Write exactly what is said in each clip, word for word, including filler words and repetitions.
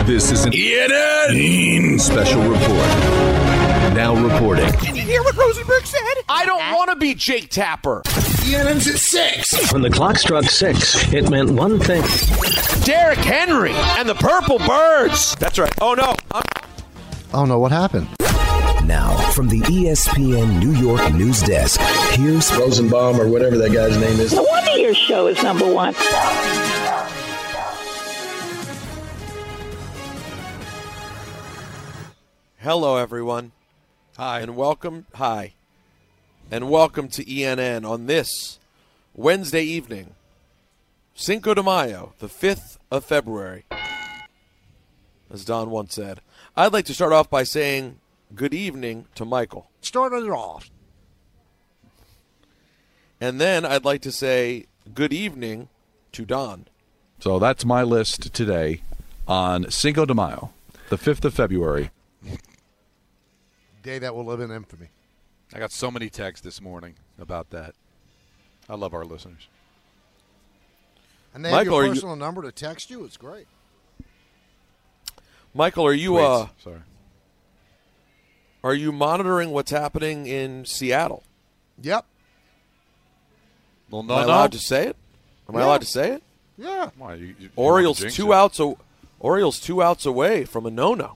This is an E N N special report. Now reporting. Did you hear what Rosenberg said? I don't want to be Jake Tapper. E N N's at six. When the clock struck six, it meant one thing. Derrick Henry and the Purple Birds. That's right. Oh, no. I'm- oh, no. What happened? Now, from the E S P N New York news desk, here's Rosenbaum or whatever that guy's name is. No wonder your show is number one. Hello, everyone. Hi. And welcome. Hi. And welcome to E N N on this Wednesday evening, Cinco de Mayo, the fifth of February. As Don once said. I'd like to start off by saying good evening to Michael. Started it off. And then I'd like to say good evening to Don. So that's my list today on Cinco de Mayo, the fifth of February. Day that will live in infamy. I got so many texts this morning about that. I love our listeners. And they Michael, have are your you- personal number to text you? It's great. Michael, are you uh, Tweets. Sorry. are you monitoring what's happening in Seattle? Yep. Well, Am no, I no. allowed to say it? Am I Yeah. allowed to say it? Yeah. Why, you, you, you Orioles wanna jinx two it? outs. A, Orioles two outs away from a no-no.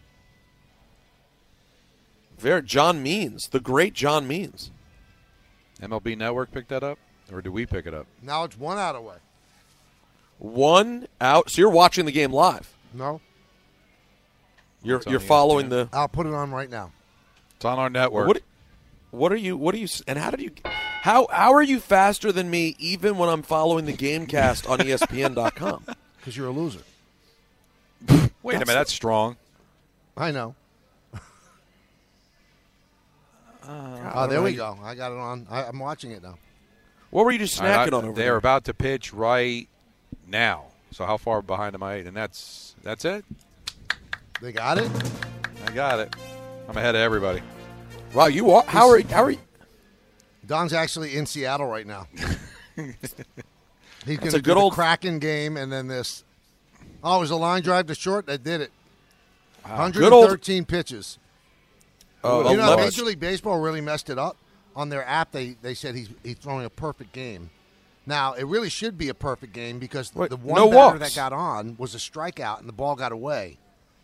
Very John Means, the great John Means. M L B Network picked that up, or do we pick it up? Now it's one out away. One out. So you're watching the game live. No. You're It's on you're E S P N. following the. I'll put it on right now. It's on our network. What? What are you? What are you? And how did you? How how are you faster than me? Even when I'm following the GameCast on E S P N dot com. Because you're a loser. Wait a minute, that's strong. I know. Uh, Oh, there we go. I got it on. I, I'm watching it now. What were you just All right, snacking I- on over They're there? about to pitch right now. So how far behind am I? And that's that's it. They got it? I got it. I'm ahead of everybody. Wow, you are. How are how are you? Don's actually in Seattle right now. He's going a to good do the old- Kraken game and then this. Oh, it was a line drive to short that did it. one Good old- hundred thirteen pitches. Oh, you know, eleven. Major League Baseball really messed it up. On their app, they, they said he's he's throwing a perfect game. Now, it really should be a perfect game because Wait, the one no batter walks. that got on was a strikeout and the ball got away.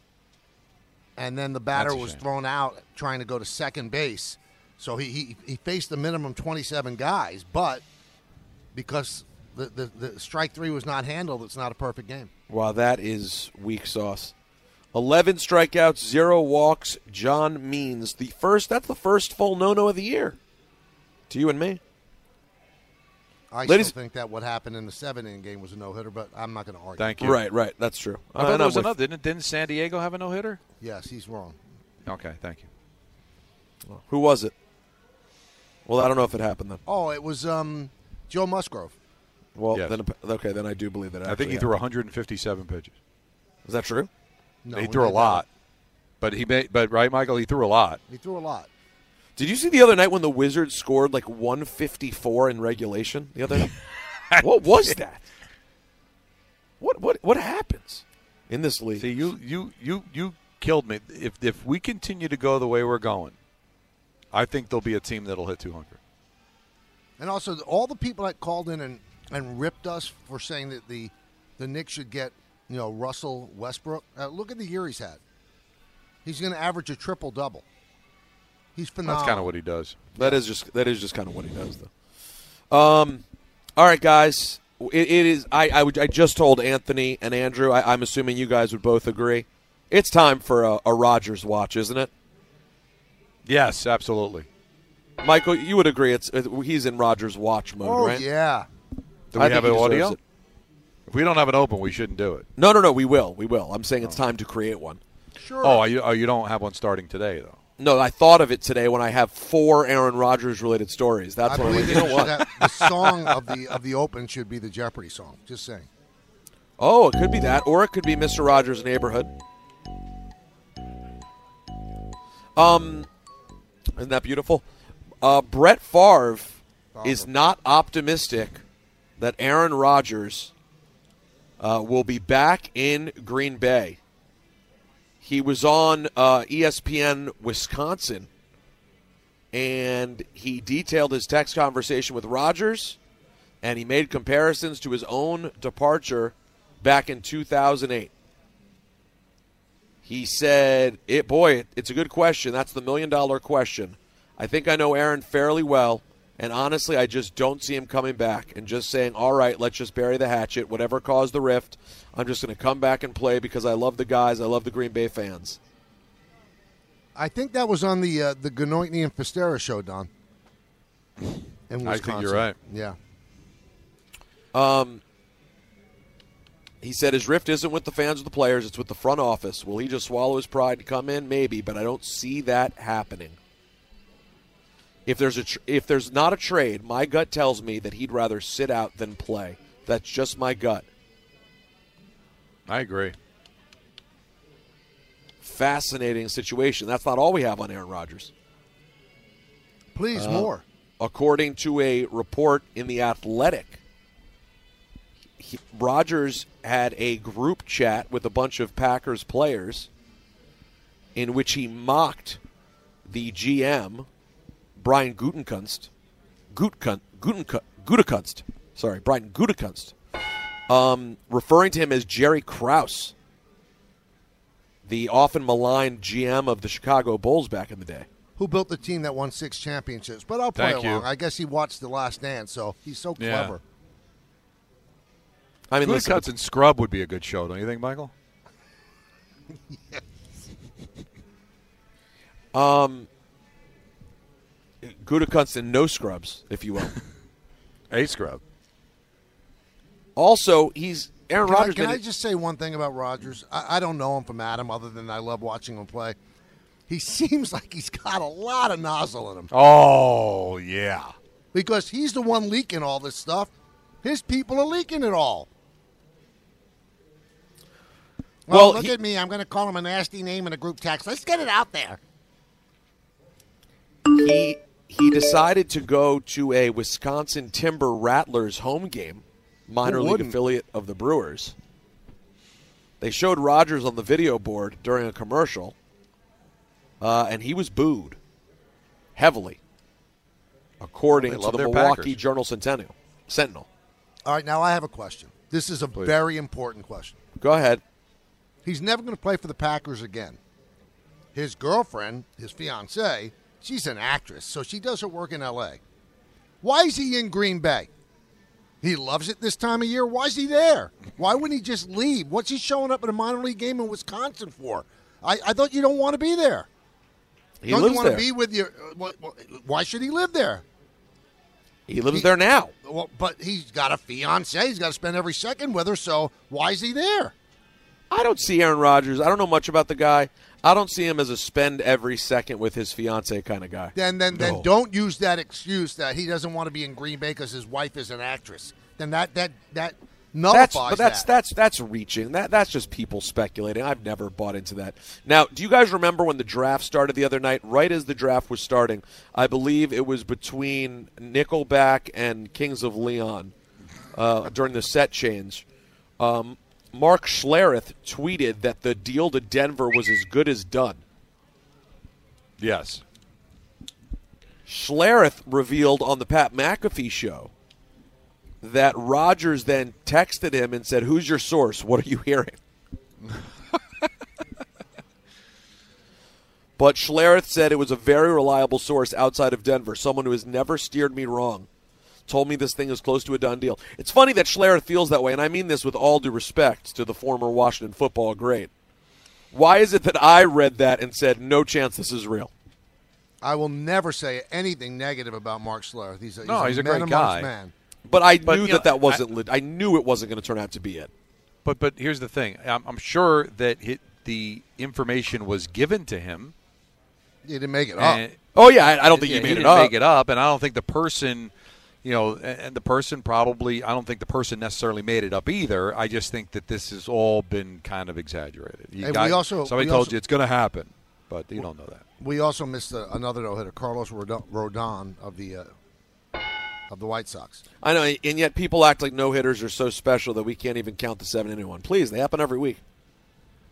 And then the batter That's a was shame. thrown out trying to go to second base. So he, he, he faced the minimum twenty-seven guys, but because the, the, the strike three was not handled, it's not a perfect game. Wow, that is weak sauce. Eleven strikeouts, zero walks. John Means the first. That's the first full no-no of the year. To you and me. I Ladies- still think that what happened in the seven-inning game was a no-hitter, but I'm not going to argue. Thank you. Right, right. That's true. I thought And there I'm was with- another. Didn't, didn't San Diego have a no hitter? Yes, he's wrong. Okay, thank you. Who was it? Well, I don't know if it happened then. Oh, it was um, Joe Musgrove. Well, Yes. then okay, then I do believe that. I think actually he threw happened. one hundred fifty-seven pitches. Is that true? No, he we threw a made that lot, up. but he made. But right, Michael, he threw a lot. He threw a lot. Did you see the other night when the Wizards scored like one fifty-four in regulation? The other night? What was that? What what what happens in this league? See, you you you you killed me. If if we continue to go the way we're going, I think there'll be a team that'll hit two hundred. And also, all the people that called in and, and ripped us for saying that the the Knicks should get, you know, Russell Westbrook. Uh, look at the year he's had. He's going to average a triple double. He's phenomenal. That's kind of what he does. That is just that is just kind of what he does, though. Um, all right, guys. It, it is. I, I would- I just told Anthony and Andrew. I, I'm assuming you guys would both agree. It's time for a, a Rodgers watch, isn't it? Yes, absolutely. Michael, you would agree. It's it, he's in Rodgers watch mode, Oh, right? yeah. Do I we think have he an deserves audio? it. If we don't have it open, we shouldn't do it. No, no, no. We will. We will. I'm saying it's time to create one. Sure. Oh, you oh, you don't have one starting today though. No, I thought of it today when I have four Aaron Rodgers related stories. That's I when I went, believe you that know should what? have- the song of the of the Open should be the Jeopardy song. Just saying. Oh, it could be that, or it could be Mister Rogers' Neighborhood. Um, isn't that beautiful? Uh, Brett Favre is not optimistic that Aaron Rodgers uh, will be back in Green Bay He was on uh, E S P N Wisconsin, and he detailed his text conversation with Rodgers, and he made comparisons to his own departure back in two thousand eight. He said, it, boy, it's a good question. That's the million-dollar question. I think I know Aaron fairly well, and honestly, I just don't see him coming back and just saying, all right, let's just bury the hatchet. Whatever caused the rift, I'm just going to come back and play because I love the guys. I love the Green Bay fans. I think that was on the uh, the Ganoitny and Fistera show, Don. In Wisconsin. I think you're right. Yeah. Um, he said his rift isn't with the fans or the players, it's with the front office. Will he just swallow his pride and come in? Maybe, but I don't see that happening. If there's a tr- if there's not a trade, my gut tells me that he'd rather sit out than play. That's just my gut. I agree. Fascinating situation. That's not all we have on Aaron Rodgers. Please, Uh, more. According to a report in The Athletic, he, Rodgers had a group chat with a bunch of Packers players in which he mocked the G M, Brian Gutekunst, Gutekunst, Gutekunst, Gutekunst sorry, Brian Gutekunst, um, referring to him as Jerry Krause, the often maligned G M of the Chicago Bulls back in the day. Who built the team that won six championships. But I'll play Thank along. you. I guess he watched The Last Dance, so he's so Yeah. clever. I mean, Good listen, Cuts and Scrub would be a good show, don't you think, Michael? Yes. um, Gutekunst and no scrubs, if you will. A Scrub. Also, he's Aaron Can, I, Rodgers. can made I it- just say one thing about Rodgers? I, I don't know him from Adam other than I love watching him play. He seems like he's got a lot of nozzle in him. Oh, yeah. Because he's the one leaking all this stuff. His people are leaking it all. Well, Well, look he- at me. I'm going to call him a nasty name in a group text. Let's get it out there. he he decided to go to a Wisconsin Timber Rattlers home game, minor Who league wouldn't? affiliate of the Brewers. They showed Rodgers on the video board during a commercial, uh, and he was booed heavily, according They to love the their Milwaukee Packers. Journal Sentinel. Sentinel. All right, now I have a question. This is a Please. very important question. Go ahead. He's never going to play for the Packers again. His girlfriend, his fiancée, she's an actress, so she does her work in L A. Why is he in Green Bay? He loves it this time of year. Why is he there? Why wouldn't he just leave? What's he showing up at a minor league game in Wisconsin for? I, I thought you don't want to be there. He don't lives you want there. to be with your? uh, what- what- Why should he live there? He lives He- there now. Well, but he's got a fiancée. He's got to spend every second with her. So why is he there? I don't see Aaron Rodgers. I don't know much about the guy. I don't see him as a spend every second with his fiance kind of guy. Then, then, then No. don't use that excuse that he doesn't want to be in Green Bay because his wife is an actress. Then that that that nullifies That's but that's that. that's that's reaching. That that's just people speculating. I've never bought into that. Now, do you guys remember when the draft started the other night? Right as the draft was starting, I believe it was between Nickelback and Kings of Leon uh, during the set change. Um, Mark Schlereth tweeted that the deal to Denver was as good as done. Yes. Schlereth revealed on the Pat McAfee show that Rodgers then texted him and said, "Who's your source? What are you hearing?" But Schlereth said it was a very reliable source outside of Denver, someone who has never steered me wrong. Told me this thing is close to a done deal. It's funny that Schlereth feels that way, and I mean this with all due respect to the former Washington football great. Why is it that I read that and said, no chance this is real? I will never say anything negative about Mark Schlereth. He's a, No, he's a man great amongst guy. Man. But I But, knew you that know, that wasn't. lit I knew it wasn't going to turn out to be it. But but here's the thing. I'm, I'm sure that he, the information was given to him. He didn't make it up. and- Oh yeah, I, I don't think yeah, you made he it didn't up. make it up, and I don't think the person, you know, and and the person probably, I don't think the person necessarily made it up either. I just think that this has all been kind of exagerated. You Hey, got- we also- somebody we told also- you it's going to happen, but you don't know that. We also missed a, another no-hitter, Carlos Rodon, Rodon of the uh, of the White Sox. I know, and yet people act like no hitters are so special that we can't even count the seven inning one. Please, they happen every week.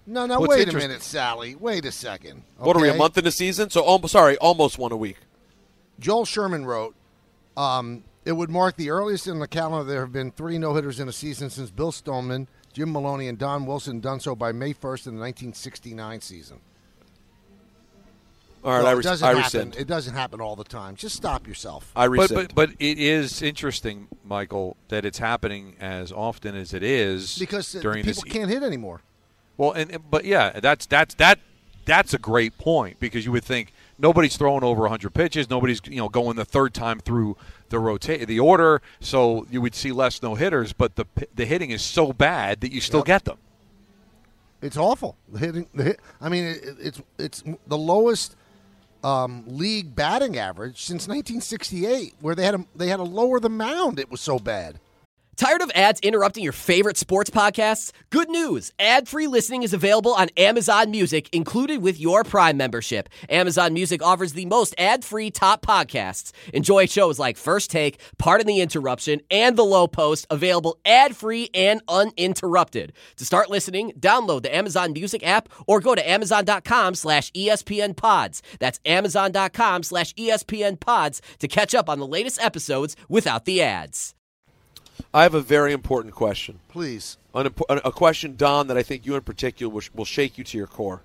No, no, What's wait a interesting- minute, Sally. Wait a second. What are we, a okay? month into season? So, almost, sorry, almost one a week. Joel Sherman wrote, um, it would mark the earliest in the calendar there have been three no-hitters in a season since Bill Stoneman, Jim Maloney, and Don Wilson done so by May first in the nineteen sixty-nine season. All right, So I, it res- doesn't I happen. rescind. It doesn't happen all the time. Just stop yourself. I But, rescind. but but it is interesting, Michael, that it's happening as often as it is Because uh, during people this. can't hit anymore. Well, and and- but yeah, that's that's that that's a great point because you would think nobody's throwing over one hundred pitches, nobody's you know going the third time through the rotate the order, so you would see less no hitters. But the the hitting is so bad that you still Yep. get them. It's awful. The hitting, the hit, I mean, it, it's it's the lowest um, league batting average since nineteen sixty-eight, where they had a, they had to lower the mound. It was so bad. Tired of ads interrupting your favorite sports podcasts? Good news. Ad-free listening is available on Amazon Music, included with your Prime membership. Amazon Music offers the most ad-free top podcasts. Enjoy shows like First Take, Pardon the Interruption, and The Low Post, available ad-free and uninterrupted. To start listening, download the Amazon Music app or go to amazon.com slash ESPN pods. That's amazon.com slash ESPN pods to catch up on the latest episodes without the ads. I have a very important question. Please. An, impo- a question, Don, that I think you in particular will, sh- will shake you to your core.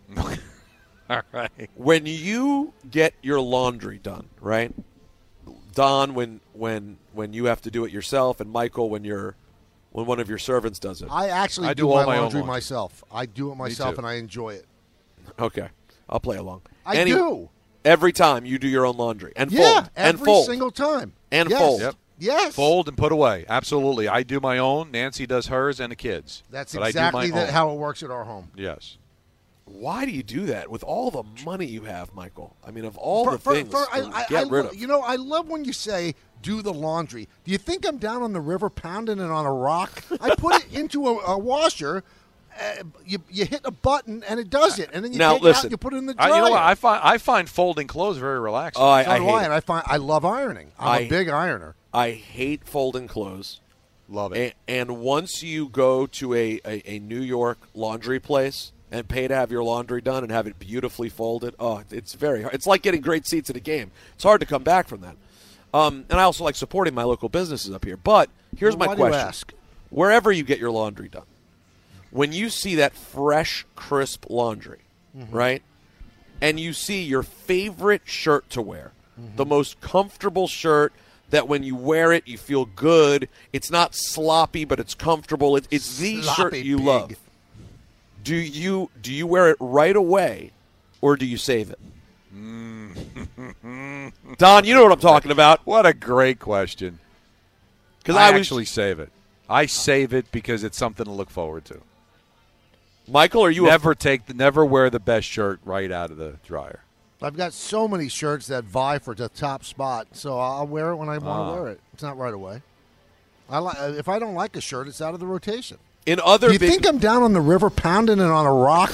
All right. When you get your laundry done, right? Don, when when when you have to do it yourself, and Michael, when you're when one of your servants does it. I actually I do, do my all my own laundry laundry. myself. I do it myself, too. and I enjoy it. Okay, I'll play along. I Any- do. Every time you do your own laundry and Yeah, fold and every fold single time. and Yes. fold. Yep. Yes. Fold and put away. Absolutely. I do my own. Nancy does hers and the kids. That's But I do exactly my that, own. how it works at our home. Yes. Why do you do that with all the money you have, Michael? I mean, of all For- the for- things for- I- to I- get I rid lo- of. You know, I love when you say do the laundry. Do you think I'm down on the river pounding it on a rock? I put it into a, a washer. Uh, you you hit a button and it does it, and then you Now, take it out listen. and you put it in the I, dryer. you know what? I find I find folding clothes very relaxing. Oh, I, so I do hate I, it. and I find I love ironing. I'm I- a big ironer. I hate folding clothes. Love it. And, and once you go to a, a, a New York laundry place and pay to have your laundry done and have it beautifully folded, oh, it's very hard. It's like getting great seats at a game. It's hard to come back from that. Um, and I also like supporting my local businesses up here. But here's Well, my why do you question. ask? Wherever you get your laundry done, when you see that fresh, crisp laundry, Mm-hmm. right, and you see your favorite shirt to wear, Mm-hmm. the most comfortable shirt that when you wear it, you feel good. It's not sloppy, but it's comfortable. It, it's the shirt Sloppy you pig. love. Do you do you wear it right away, or do you save it? Don, you know what I'm talking about. What a great question. Because I, I, was actually save it. I save it because it's something to look forward to. Michael. Are you a- Never take the, never wear the best shirt right out of the dryer. I've got so many shirts that vie for the top spot, so I'll wear it when I want to Ah. wear it. It's not right away. I li- if I don't like a shirt, it's out of the rotation. in other Do you big think I'm down on the river pounding it on a rock?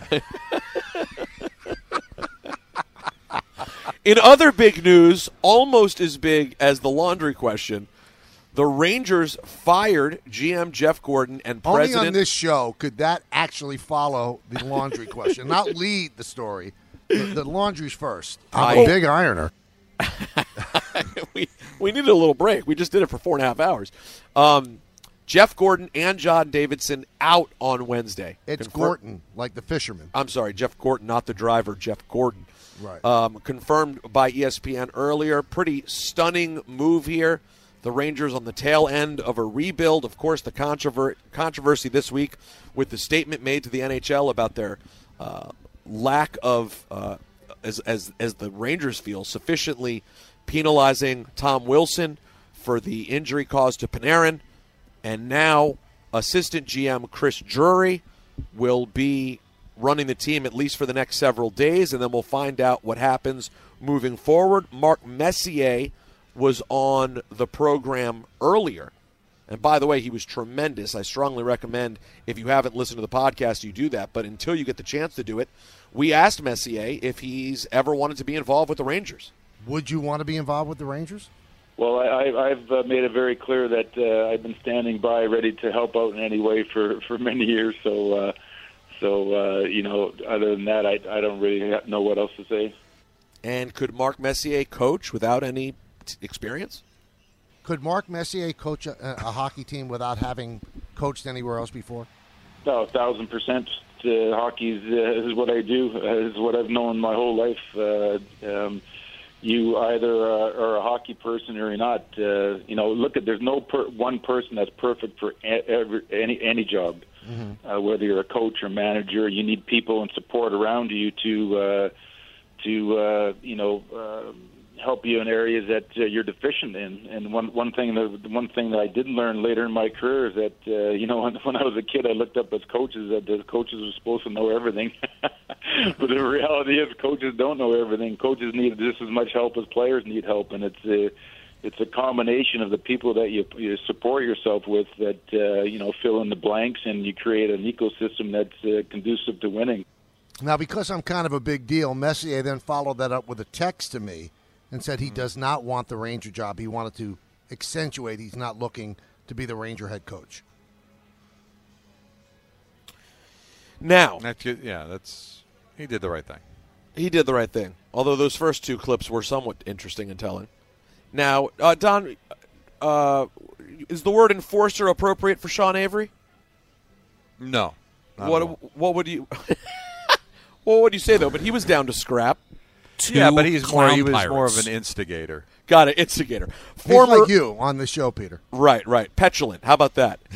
In other big news, almost as big as the laundry question, the Rangers fired G M Jeff Gordon and Only President. on this show could that actually follow the laundry question, not lead the story. The, the laundry's first. I'm I- a big ironer. we we needed a little break. We just did it for four and a half hours. Um, Jeff Gordon and John Davidson out on Wednesday. It's Confir- Gorton, like the fisherman. I'm sorry, Jeff Gordon, not the driver, Jeff Gordon. Right. Um, confirmed by E S P N earlier. Pretty stunning move here. The Rangers on the tail end of a rebuild. Of course, the controver- controversy this week with the statement made to the N H L about their uh, lack of, uh, as, as, as the Rangers feel, sufficiently penalizing Tom Wilson for the injury caused to Panarin. And now assistant G M Chris Drury will be running the team at least for the next several days, and then we'll find out what happens moving forward. Mark Messier was on the program earlier. And by the way, he was tremendous. I strongly recommend, if you haven't listened to the podcast, you do that. But until you get the chance to do it, we asked Messier if he's ever wanted to be involved with the Rangers. Would you want to be involved with the Rangers? Well, I, I- I've uh, made it very clear that uh, I've been standing by, ready to help out in any way for, for many years. So, uh, So, uh, you know, other than that, I, I don't really know what else to say. And could Mark Messier coach without any t- experience? Could Mark Messier coach a, a hockey team without having coached anywhere else before? No, a thousand percent. Uh, hockey is, uh, is what I do. Uh, is what I've known my whole life. Uh, um, you either uh, are a hockey person or you're not. Uh, you know, look at there's no per- one person that's perfect for a- every, any any job. Mm-hmm. Uh, whether you're a coach or manager, you need people and support around you to uh, to uh, you know. Uh, help you in areas that uh, you're deficient in. And one one thing that one thing that I did learn later in my career is that uh, you know when, when I was a kid, I looked up as coaches that the coaches were supposed to know everything. But the reality is, coaches don't know everything. Coaches need just as much help as players need help, and it's a it's a combination of the people that you, you support yourself with that uh, you know fill in the blanks, and you create an ecosystem that's uh, conducive to winning. Now, because I'm kind of a big deal, Messier then followed that up with a text to me and said he does not want the Ranger job. He wanted to accentuate he's not looking to be the Ranger head coach. Now, that's, yeah, that's he did the right thing. He did the right thing. Although those first two clips were somewhat interesting and telling. Now, uh, Don, uh, is the word enforcer appropriate for Sean Avery? No. What what would you what would you say though? But he was down to scrap. Two yeah, but he's more he was pirates. more of an instigator. Got it, instigator. Former, he's like you on the show, Peter. Right, right. Petulant. How about that?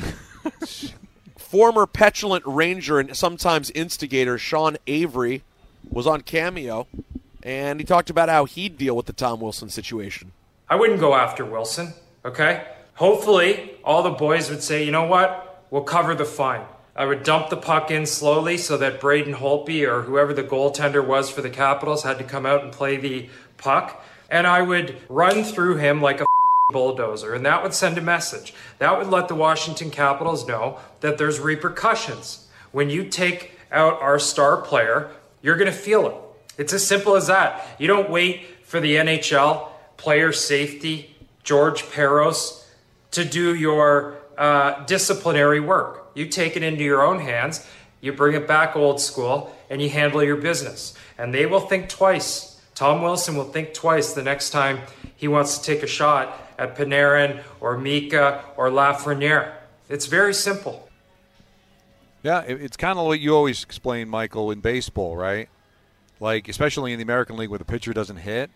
Former petulant Ranger and sometimes instigator Sean Avery was on Cameo, and he talked about how he'd deal with the Tom Wilson situation. I wouldn't go after Wilson, okay? Hopefully, all the boys would say, you know what? We'll cover the fine. I would dump the puck in slowly so that Braden Holtby or whoever the goaltender was for the Capitals had to come out and play the puck. And I would run through him like a bulldozer, and that would send a message. That would let the Washington Capitals know that there's repercussions. When you take out our star player, you're going to feel it. It's as simple as that. You don't wait for the N H L, player safety, George Peros, to do your uh, disciplinary work. You take it into your own hands, you bring it back old school, and you handle your business. And they will think twice. Tom Wilson will think twice the next time he wants to take a shot at Panarin or Mika or Lafreniere. It's very simple. Yeah, it's kind of what you always explain, Michael, in baseball, right? Like, especially in the American League where the pitcher doesn't hit,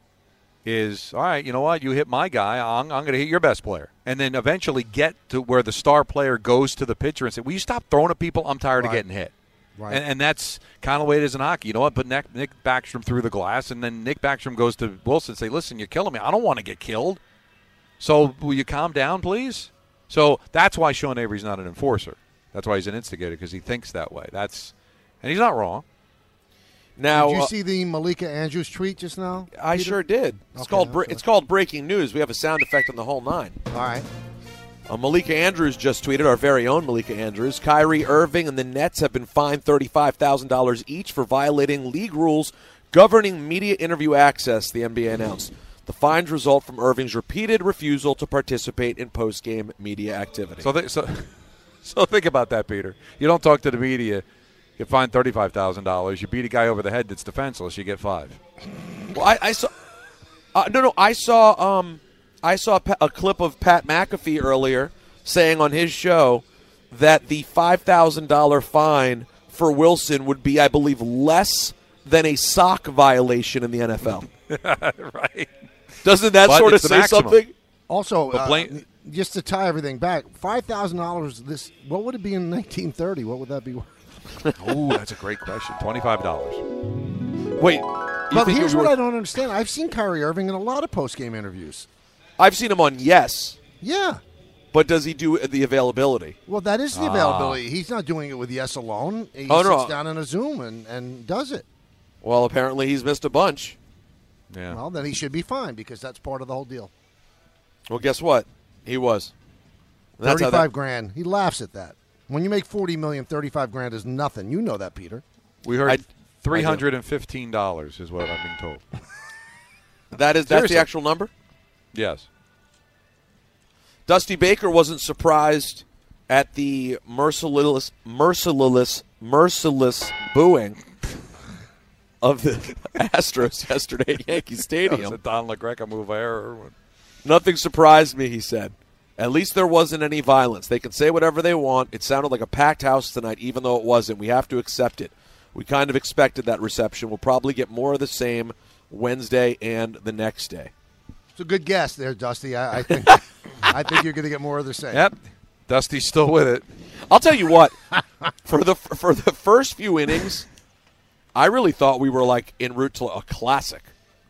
is, all right, you know what, you hit my guy, I'm, I'm going to hit your best player. And then eventually get to where the star player goes to the pitcher and say, will you stop throwing at people? I'm tired right. of getting hit. Right. And, and that's kind of the way it is in hockey. You know what, but Nick, Nick Backstrom threw the glass, and then Nick Backstrom goes to Wilson and say, listen, you're killing me. I don't want to get killed. So will you calm down, please? So that's why Sean Avery's not an enforcer. That's why he's an instigator, because he thinks that way. That's And he's not wrong. Now, did you uh, see the Malika Andrews tweet just now? I Peter? sure did. It's okay, called okay. it's called breaking news. We have a sound effect on the whole nine. All right. Uh, Malika Andrews just tweeted, our very own Malika Andrews, Kyrie Irving and the Nets have been fined thirty-five thousand dollars each for violating league rules governing media interview access, the N B A announced. The fines result from Irving's repeated refusal to participate in post-game media activity. So, they, so, so think about that, Peter. You don't talk to the media. You find thirty-five thousand dollars. You beat a guy over the head that's defenseless. You get five. Well, I, I saw. Uh, no, no. I saw. Um, I saw a clip of Pat McAfee earlier saying on his show that the five thousand dollar fine for Wilson would be, I believe, less than a sock violation in the N F L. Right. Doesn't that but sort of say maximum. something? Also, uh, blame- just to tie everything back, five thousand dollars. This what would it be in nineteen thirty? What would that be worth? Ooh, that's a great question. Twenty-five dollars. Wait, but here's what I don't understand. I've seen Kyrie Irving in a lot of post-game interviews. I've seen him on Yes. Yeah. But does he do the availability? Well, that is the Ah. availability. He's not doing it with Yes alone. He Oh, sits no. down in a Zoom and, and does it. Well, apparently he's missed a bunch. Yeah. Well, then he should be fine because that's part of the whole deal. Well, guess what? He was. That's how thirty-five that- grand. He laughs at that. When you make forty million, thirty-five grand is nothing. You know that, Peter. We heard I- three hundred fifteen dollars is what I'm being told. That is that's Seriously. the actual number? Yes. Dusty Baker wasn't surprised at the merciless, merciless, merciless booing of the Astros yesterday at Yankee Stadium. That was a Don LaGreca move there. Nothing surprised me, he said. At least there wasn't any violence. They can say whatever they want. It sounded like a packed house tonight, even though it wasn't. We have to accept it. We kind of expected that reception. We'll probably get more of the same Wednesday and the next day. It's a good guess there, Dusty. I, I think I think you're going to get more of the same. Yep. Dusty's still with it. I'll tell you what. for the for the first few innings, I really thought we were like en route to a classic.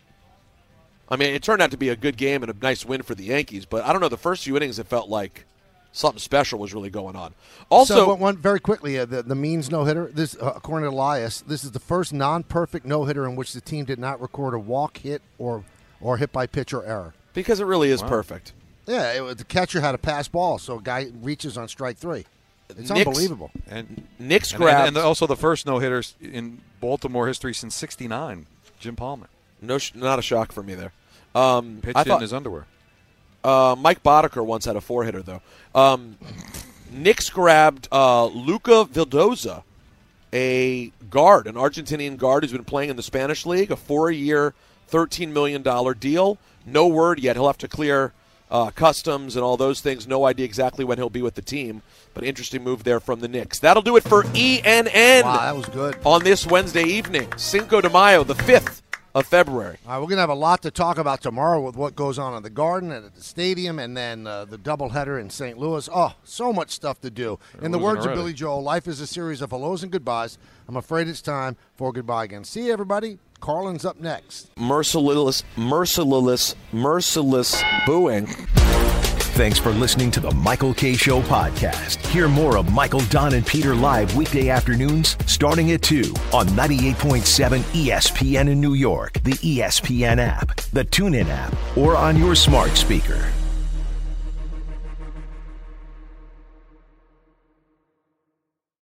I mean, it turned out to be a good game and a nice win for the Yankees, but I don't know. The first few innings, it felt like something special was really going on. Also, so, one very quickly, uh, the the Means no hitter. This, uh, according to Elias, this is the first non-perfect no hitter in which the team did not record a walk, hit, or or hit by pitch or error. Because it really is wow. perfect. Yeah, it, the catcher had a pass ball, so a guy reaches on strike three. It's Nick's, unbelievable. And Nick's and, grabbed, and, and also the first no hitters in Baltimore history since sixty-nine. Jim Palmer. No, not a shock for me there. Um, Pitched I thought, in his underwear. Uh, Mike Boddicker once had a four-hitter, though. Um, Knicks grabbed uh, Luca Vildoza, a guard, an Argentinian guard who's been playing in the Spanish League, a four-year, thirteen million dollars deal. No word yet. He'll have to clear uh, customs and all those things. No idea exactly when he'll be with the team, but interesting move there from the Knicks. That'll do it for E N N. Wow, that was good. On this Wednesday evening, Cinco de Mayo, the fifth of February. All right, we're going to have a lot to talk about tomorrow with what goes on in the Garden and at the stadium, and then uh, the doubleheader in Saint Louis. Oh, so much stuff to do. In the words of Billy Joel, life is a series of hellos and goodbyes. I'm afraid it's time for goodbye again. See you, everybody. Carlin's up next. Merciless, merciless, merciless booing. Thanks for listening to the Michael Kay Show podcast. Hear more of Michael, Don, and Peter live weekday afternoons starting at two on ninety-eight point seven E S P N in New York, the E S P N app, the TuneIn app, or on your smart speaker.